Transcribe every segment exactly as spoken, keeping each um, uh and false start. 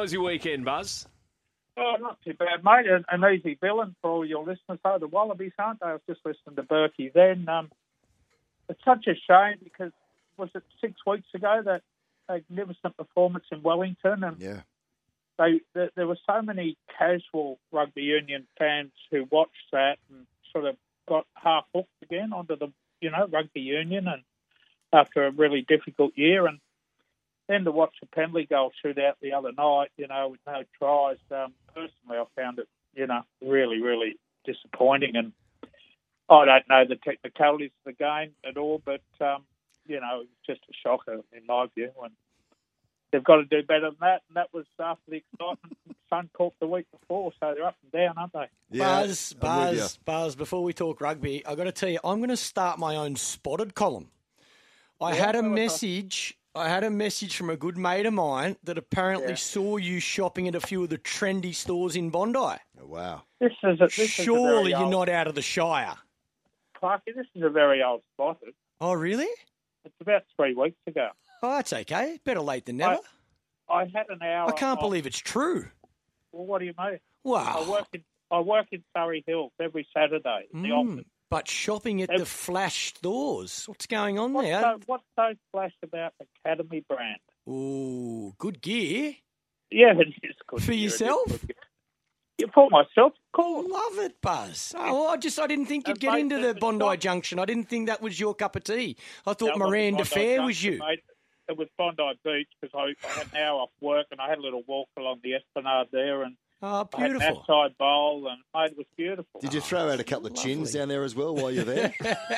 How was your weekend, Buzz? Oh, not too bad, mate. An, an easy villain for all your listeners. Oh, the Wallabies, aren't they? I was just listening to Berkey then. Um, it's such a shame because, was it six weeks ago, that magnificent performance in Wellington? And Yeah. they, there, there were so many casual rugby union fans who watched that and sort of got half hooked again onto the, you know, rugby union, and after a really difficult year. And then to watch a penalty goal shootout the other night, you know, with no tries, um, personally I found it, you know, really, really disappointing. And I don't know the technicalities of the game at all, but, um, you know, it's just a shocker in my view. And they've got to do better than that, and that was after the excitement from Suncorp the week before, so they're up and down, aren't they? Yeah, Buzz, I'm with Buzz, Buzz, before we talk rugby, I've got to tell you, I'm going to start my own spotted column. I Yeah, had a well, message... I had a message from a good mate of mine that apparently Yeah. saw you shopping at a few of the trendy stores in Bondi. Oh, wow. This is a, this is a Surely very you're old, not out of the Shire. Clarky, this is a very old spotted. Oh, really? It's about three weeks ago. Oh, that's okay. Better late than never. I had an hour. I can't off- believe it's true. Well, what do you mean? I Wow. work in I work in Surrey Hills every Saturday in the Mm, office. but shopping at Ev- the flash stores. What's going on What's there? so, what's so flash about Academy brand? Ooh, good gear. Yeah, it is good. For gear, it is yourself? good gear. Yeah, for myself, of course. Love it, Buzz. Oh, well, I just I didn't think you'd And get mate, into it the was Bondi not- Junction. I didn't think that was your cup of tea. I thought That wasn't Miranda Bondi Fair was Junction, you. mate. It was Bondi Beach because I, I had an hour off work and I had a little walk along the Esplanade there, and Oh, I had an beautiful. outside bowl, and mate, it was beautiful. Did you throw out a couple of chins lovely. down there as well while you're there?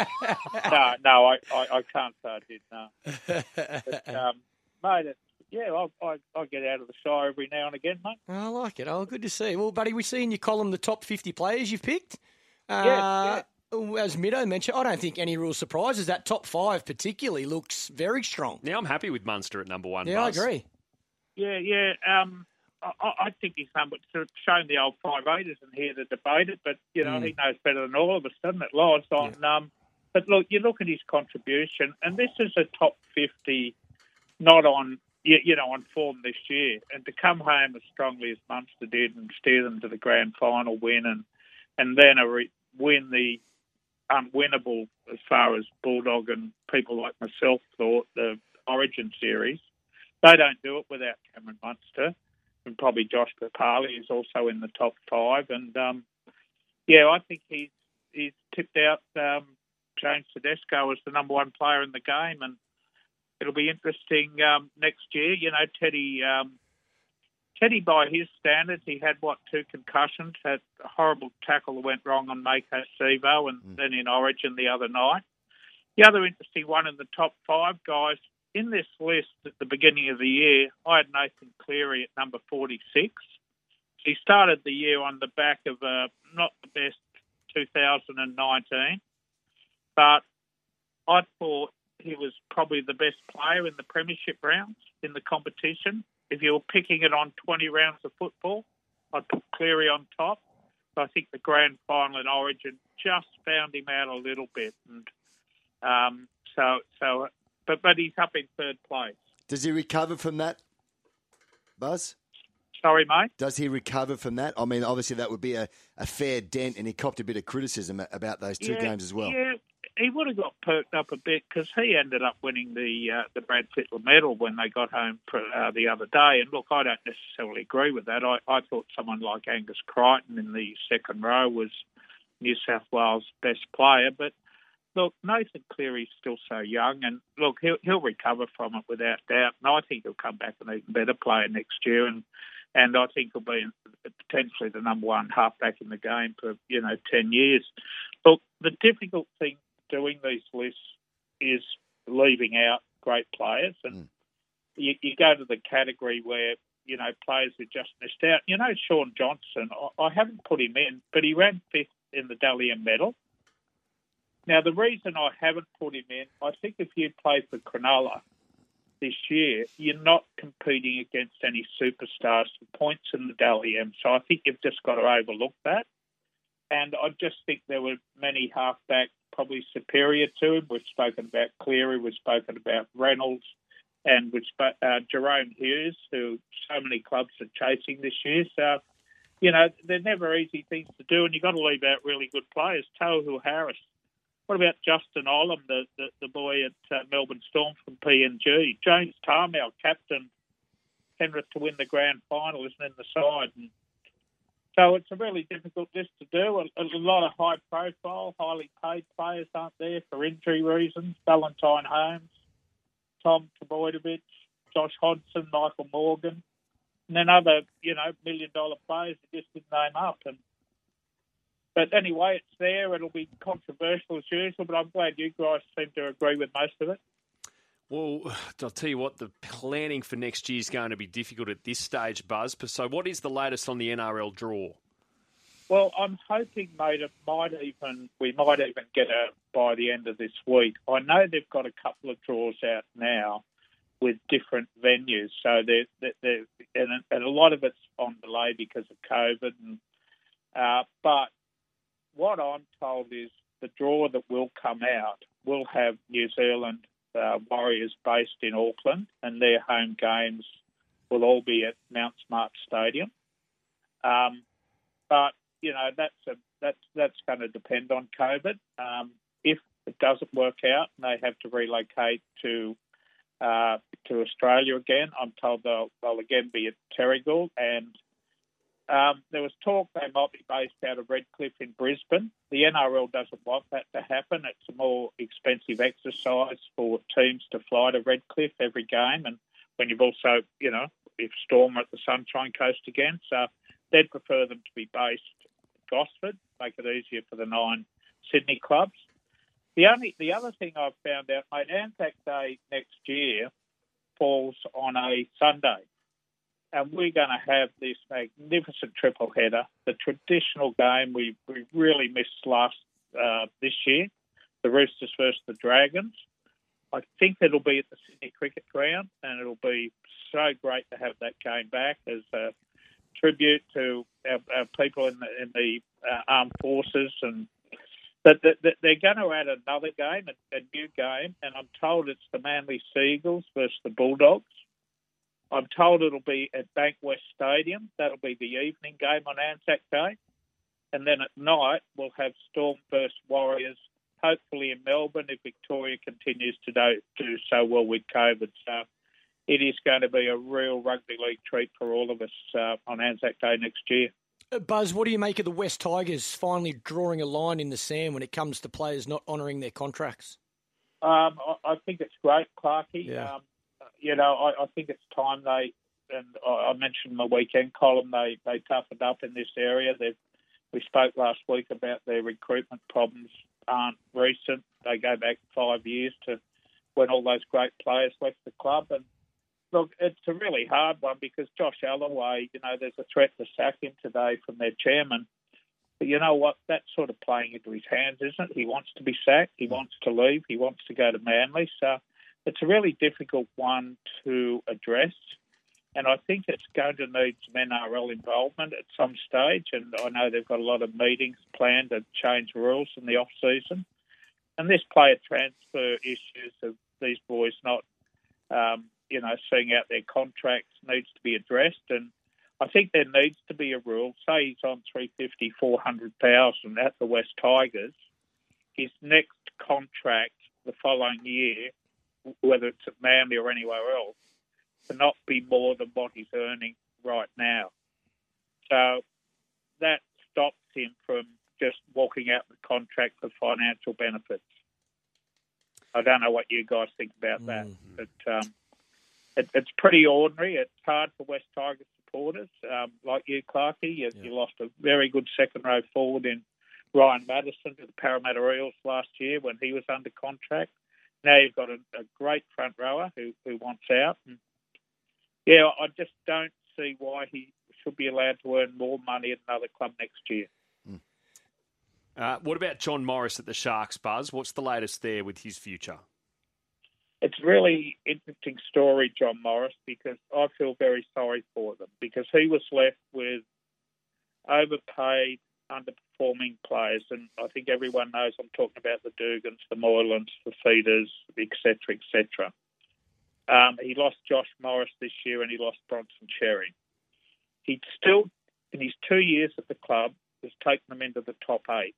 No, no, I, I, I can't say I did, no. But, um, mate, it's, yeah, I, I, I get out of the Shire every now and again, mate. I like it. Oh, good to see. Well, buddy, we see in your column the top fifty players you've picked. Uh, As Middo mentioned, I don't think any real surprises. That top five particularly looks very strong. Yeah, I'm happy with Munster at number one. Yeah, Buzz. I agree. Yeah, yeah. Um, I, I think he's number sort of showing the old five eight isn't here to debate it, but you know Mm. he knows better than all of us, doesn't it, Lodge? On, um, but look, you look at his contribution, and this is a top fifty, not on you, you know on form this year, and to come home as strongly as Munster did and steer them to the grand final win, and and then a re- win the unwinnable as far as Bulldog and people like myself thought the Origin series. They don't do it without Cameron Munster. And probably Josh Papali is also in the top five. And, um, yeah, I think he's he's tipped out um, James Tedesco as the number one player in the game. And it'll be interesting um, next year. You know, Teddy, um, Teddy, by his standards, he had, what, two concussions, had a horrible tackle that went wrong on Mako Sivo and mm. then in Origin the other night. The other interesting one in the top five guys, in this list at the beginning of the year, I had Nathan Cleary at number forty-six. He started the year on the back of uh, not the best two thousand nineteen, but I thought he was probably the best player in the premiership rounds in the competition. If you were picking it on twenty rounds of football, I'd put Cleary on top. But I think the grand final in Origin just found him out a little bit. And um, so, so, but, but he's up in third place. Does he recover from that, Buzz? Sorry, mate? Does he recover from that? I mean, obviously that would be a, a fair dent, and he copped a bit of criticism about those two yeah, games as well. Yeah, he would have got perked up a bit because he ended up winning the uh, the Brad Fittler medal when they got home for, uh, the other day. And look, I don't necessarily agree with that. I, I thought someone like Angus Crichton in the second row was New South Wales' best player. But look, Nathan Cleary's still so young, and look, he'll he'll recover from it without doubt. And I think he'll come back an even better player next year. And And I think he'll be potentially the number one halfback in the game for, you know, ten years. Look, the difficult thing doing these lists is leaving out great players. And mm. you, you go to the category where, you know, players who just missed out. You know, Sean Johnson, I, I haven't put him in, but he ran fifth in the Dally M medal. Now, the reason I haven't put him in, I think if you play for Cronulla this year, you're not competing against any superstars for points in the Dally M. So I think you've just got to overlook that. And I just think there were many halfbacks probably superior to him. We've spoken about Cleary, we've spoken about Reynolds, and with uh, Jerome Hughes, who so many clubs are chasing this year. So, you know, they're never easy things to do, and you've got to leave out really good players. Tohu Harris. What about Justin Olam, the, the, the boy at uh, Melbourne Storm from P N G? James Tarmel, captain Penrith to win the grand final, isn't in the side. And so it's a really difficult list to do. A, a lot of high-profile, highly paid players aren't there for injury reasons. Valentine Holmes, Tom Trbojevic, Josh Hodgson, Michael Morgan, and then other, you know, million-dollar players that just didn't name up. And But anyway, it's there. It'll be controversial as usual, but I'm glad you guys seem to agree with most of it. Well, I'll tell you what, the planning for next year is going to be difficult at this stage, Buzz. So what is the latest on the N R L draw? Well, I'm hoping, mate, it might even we might even get it by the end of this week. I know they've got a couple of draws out now with different venues, so they're, they're, they're and, and a lot of it's on delay because of COVID. And, uh, but what I'm told is the draw that will come out will have New Zealand uh, Warriors based in Auckland, and their home games will all be at Mount Smart Stadium. Um, but you know that's a, that's that's going to depend on COVID. Um, if it doesn't work out and they have to relocate to uh, to Australia again, I'm told they'll they'll again be at Terrigal. And Um, there was talk they might be based out of Redcliffe in Brisbane. The N R L doesn't want that to happen. It's a more expensive exercise for teams to fly to Redcliffe every game, and when you've also, you know, if Storm are at the Sunshine Coast again. So they'd prefer them to be based at Gosford, make it easier for the nine Sydney clubs. The only the other thing I've found out, mate, Anzac Day next year falls on a Sunday. And we're going to have this magnificent triple header, the traditional game we, we really missed last uh, this year, the Roosters versus the Dragons. I think it'll be at the Sydney Cricket Ground, and it'll be so great to have that game back as a tribute to our, our people in the, in the uh, armed forces. And that, that, that they're going to add another game, a, a new game, and I'm told it's the Manly Seagulls versus the Bulldogs. I'm told it'll be at Bankwest Stadium. That'll be the evening game on Anzac Day. And then at night, we'll have Storm versus Warriors, hopefully in Melbourne if Victoria continues to do, do so well with COVID. So it is going to be a real rugby league treat for all of us uh, on Anzac Day next year. Uh, Buzz, what do you make of the West Tigers finally drawing a line in the sand when it comes to players not honouring their contracts? Um, I, I think it's great, Clarkie. Yeah. Um, You know, I, I think it's time they, and I mentioned in the weekend column, they, they toughened up in this area. They've, we spoke last week about their recruitment problems aren't recent. They go back five years to when all those great players left the club. And look, it's a really hard one because Josh Alloway, you know, there's a threat to sack him today from their chairman. But you know what? That's sort of playing into his hands, isn't it? He wants to be sacked. He wants to leave. He wants to go to Manly. So it's a really difficult one to address, and I think it's going to need some N R L involvement at some stage, and I know they've got a lot of meetings planned to change rules in the off-season. And this player transfer issues of these boys not, um, you know, seeing out their contracts needs to be addressed, and I think there needs to be a rule. Say he's on three hundred fifty thousand, four hundred thousand at the West Tigers, his next contract the following year, whether it's at Manly or anywhere else, to not be more than what he's earning right now. So that stops him from just walking out the contract for financial benefits. I don't know what you guys think about that, mm-hmm. but um, it, it's pretty ordinary. It's hard for West Tigers supporters, um, like you, Clarkie. You, yeah. you lost a very good second-row forward in Ryan Madison to the Parramatta Eels last year when he was under contract. Now you've got a, a great front rower who, who wants out. And yeah, I just don't see why he should be allowed to earn more money at another club next year. Mm. Uh, what about John Morris at the Sharks, Buzz? What's the latest there with his future? It's a really interesting story, John Morris, because I feel very sorry for them because he was left with overpaid, underperforming players, and I think everyone knows I'm talking about the Dugans, the Moylands, the Feeders, et cetera, et cetera. Um, he lost Josh Morris this year and he lost Bronson Cherry. He still, in his two years at the club, has taken them into the top eight.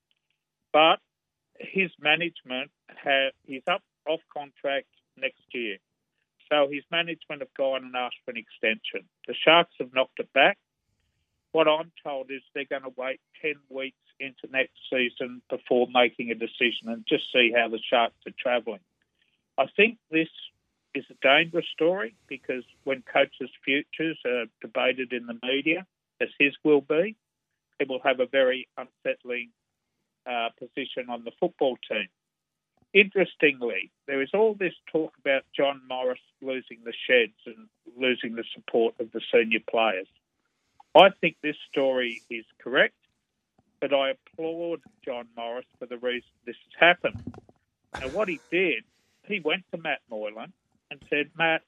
But his management, have, he's up off contract next year. So his management have gone and asked for an extension. The Sharks have knocked it back. What I'm told is they're going to wait ten weeks into next season before making a decision and just see how the Sharks are travelling. I think this is a dangerous story because when coaches' futures are debated in the media, as his will be, it will have a very unsettling uh, position on the football team. Interestingly, there is all this talk about John Morris losing the sheds and losing the support of the senior players. I think this story is correct, but I applaud John Morris for the reason this has happened. And what he did, he went to Matt Moylan and said, Matt,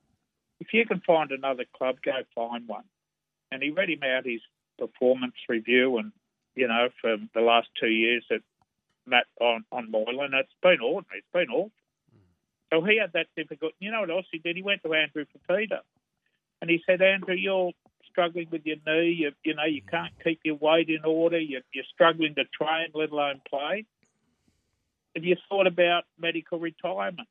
if you can find another club, go find one. And he read him out his performance review and, you know, for the last two years at Matt on, on Moylan, it's been ordinary. It's been awful. So he had that difficult. You know what else he did? He went to Andrew Fafita and he said, Andrew, you're struggling with your knee. You, you know, you can't keep your weight in order. You're, you're struggling to train, let alone play. Have you thought about medical retirement?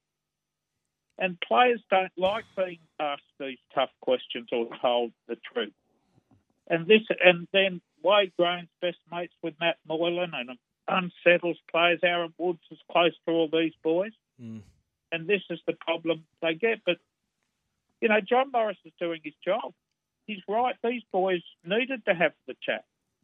And players don't like being asked these tough questions or told the truth. And this, and then Wade Graham's best mates with Matt Moylan and unsettles players. Aaron Woods is close to all these boys. Mm. And this is the problem they get. But, you know, John Morris is doing his job. He's right. These boys needed to have the chat.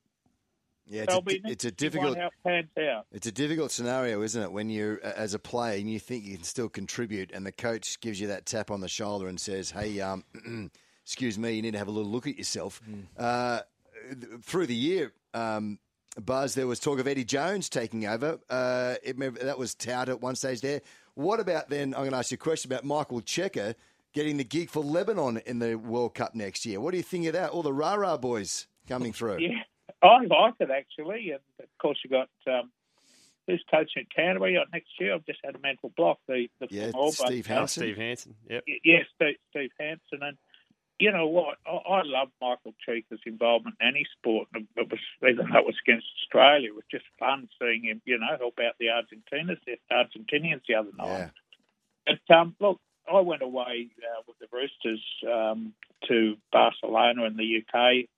Yeah, it's, a, it's a difficult. How it pans out. It's a difficult scenario, isn't it? When you're as a player and you think you can still contribute, and the coach gives you that tap on the shoulder and says, "Hey, um, excuse me, you need to have a little look at yourself." Mm. Uh, through the year, um, Buzz, there was talk of Eddie Jones taking over. Uh, it, that was touted at one stage there. What about then? I'm going to ask you a question about Michael Cheika getting the gig for Lebanon in the World Cup next year. What do you think of that? All the rah-rah boys coming through. Yeah. I like it, actually. And, of course, you got um, who's coaching at Canterbury next year. I've just had a mental block. The, the yeah, all, Steve but, Hansen. Steve Hansen, yep. Yes, Steve, Steve Hansen. And you know what? I, I love Michael Cheika's involvement in any sport. It was, even though it was against Australia, it was just fun seeing him, you know, help out the Argentinians, the Argentinians the other night. Yeah. But, um, look, I went away uh, with the Roosters um, to Barcelona in the U K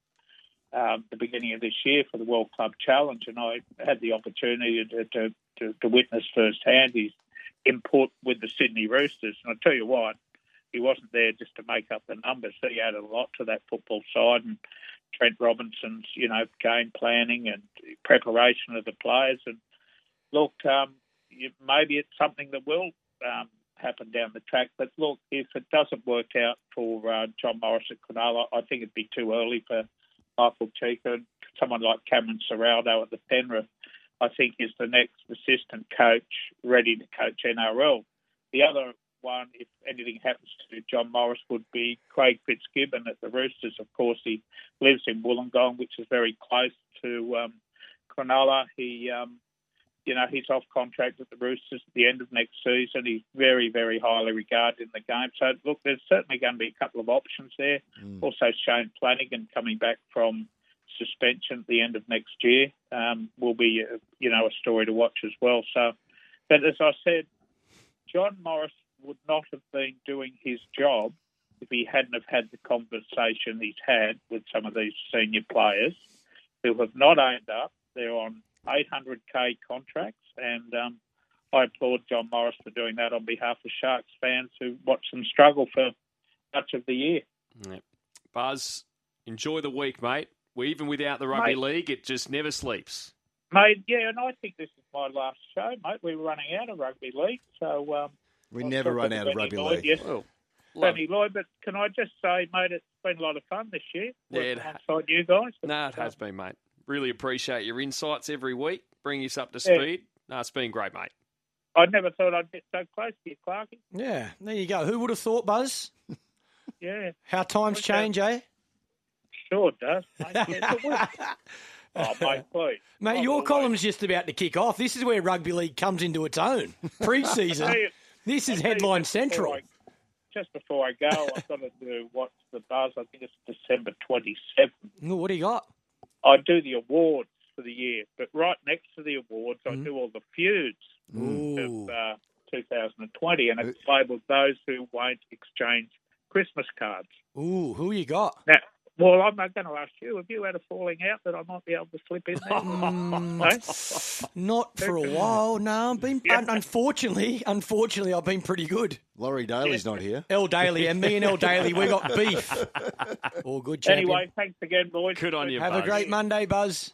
Um, the beginning of this year for the World Club Challenge, and I had the opportunity to, to, to, to witness firsthand his input with the Sydney Roosters. And I tell you what, he wasn't there just to make up the numbers. He added a lot to that football side, and Trent Robinson's, you know, game planning and preparation of the players. And look, um, you, maybe it's something that will um, happen down the track. But look, if it doesn't work out for uh, John Morris at Cronulla, I think it'd be too early for Michael Cheika. Someone like Cameron Ciraldo at the Penrith, I think, is the next assistant coach ready to coach N R L. The other one, if anything happens to John Morris, would be Craig Fitzgibbon at the Roosters. Of course, he lives in Wollongong, which is very close to um, Cronulla. He, um, you know, he's off contract at the Roosters at the end of next season. He's very, very highly regarded in the game. So, look, there's certainly going to be a couple of options there. Mm. Also, Shane Flanagan coming back from suspension at the end of next year um, will be, uh, you know, a story to watch as well. So, but as I said, John Morris would not have been doing his job if he hadn't have had the conversation he's had with some of these senior players who have not owned up. They're on eight hundred K contracts, and um, I applaud John Morris for doing that on behalf of Sharks fans who watched them struggle for much of the year. Yep. Buzz, enjoy the week, mate. We, even without the rugby mate, league, it just never sleeps. Mate, yeah, and I think this is my last show, mate. We're running out of rugby league, so... Um, we I'll never run out of rugby Lloyd, league. Yes. Well, Benny Lloyd, but can I just say, mate, it's been a lot of fun this year. Yeah, it alongside you guys. No, it has been, mate. Really appreciate your insights every week. Bring us up to speed. Yeah. No, it's been great, mate. I never thought I'd get so close to you, Clarkie. Yeah, there you go. Who would have thought, Buzz? Yeah. How times change, eh? Sure it does, mate. Yeah, oh, mate, please. Mate, your column's just about to kick off. This is where rugby league comes into its own. Pre-season. This is headline central. I, just before I go, I've got to do what's the buzz. I think it's December twenty-seventh. Ooh, what do you got? I do the awards for the year, but right next to the awards, Mm. I do all the feuds Ooh. of uh, two thousand twenty, and it's labelled those who won't exchange Christmas cards. Ooh, who you got? Now, well, I'm going to ask you, have you had a falling out that I might be able to slip in there? Mm, not for a while, no. I've been, Yeah. un- unfortunately, unfortunately, I've been pretty good. Laurie Daly's not here. El Daly and me and El Daly, we got beef. All good, champion. Anyway, thanks again, boys. Good on you, Have a Buzz. great Monday, Buzz.